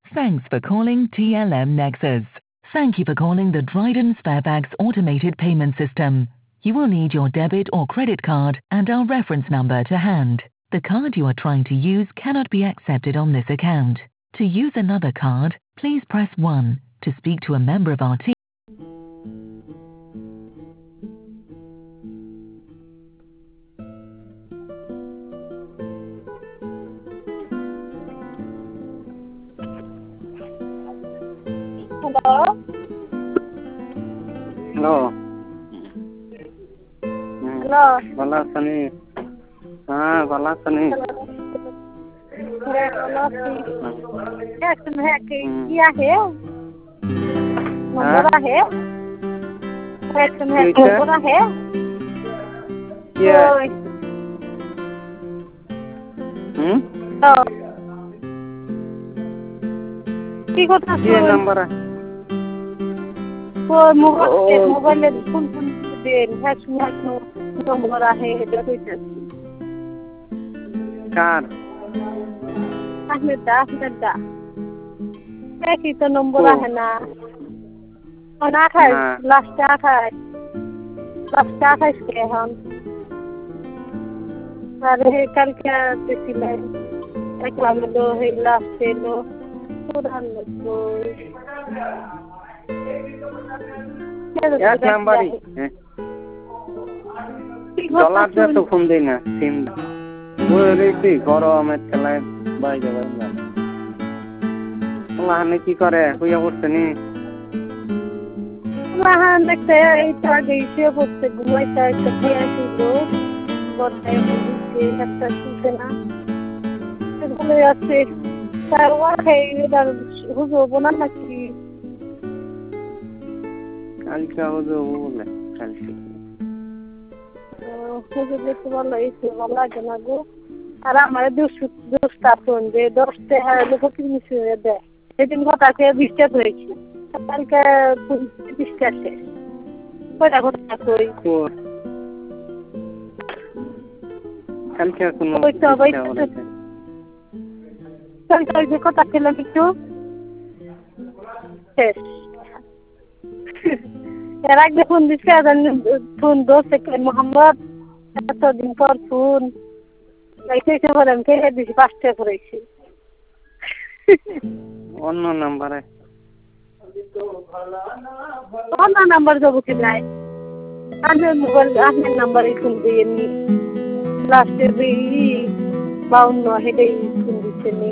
Thanks for calling TLM Nexus. Thank you for calling the Dryden Sparebags automated payment system. You will need your debit or credit card and our reference number to hand. The card you are trying to use cannot be accepted on this account. To use another card, please press 1. To speak to a member of our team. Hello? Hello. Hello? Bala Sani. Bala Sani. क्या है number है number है Yeah. কি কথা Yeah, number. মোবাইলের phone দেন হ্যাঁ নম্বর আছে এটা কইতাছি Car. আহমেদ দা একই তো নম্বর আছে না অনাঠাই লাস্টে আঠাইশ কে এখন আর কালকে দেখছিলেন দেখলাম হলো এই লাস্ট এলো 94 এক নাম্বারই ডলার দিয়ে তো ফোন দেই না সিম ওই গরমের খেলায় বাইরে বাইরে লাহানে কি করে হইয়া পড়ছে নি লাহান দেখতে এইটা গেছে পড়ছে ঘুমাইতে একটা খেয়ে ছিল বর্ষায় বুঝছে একটা শুনছে না ঘুমে যাচ্ছে তার খেয়ে তার হুজো বোনা নাকি কালকে হুজো বলে কালকে হুজো দেখতে ভালো হয়েছে ভালো লাগে না গো আর আমার দোষটা ফোন যে 10 টাকা ফকির মিশিয়ে দেয় সেদিন ঘটাকে 20 টাকা হয়েছে কালকে 20 টাকা শেষ কয়টা ঘটা কই কালকে কোনো কালকে যে কথা খেলাম একটু শেষ এর আগে ফোন দিচ্ছে ফোন দোষ মোহাম্মদ এতদিন পর ফোন লাইসেন্সে বলেন কে দিছি 5 টাকা করেছি অন্য নাম্বারে অন্য নাম্বার যাবো কি নাই আমার মোবাইল আপনার নাম্বারে ফোন দিয়ে নি লাস্টে 52 হেডেই ফোন দিচ্ছে নি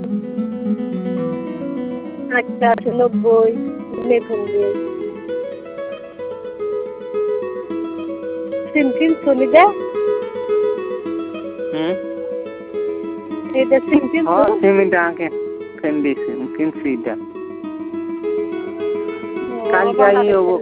একটা 90 নে ফোন দিয়ে সিম শুনি দে এটা সিম সিমটা আগে ফেন দিছি সিমটা কালকে আই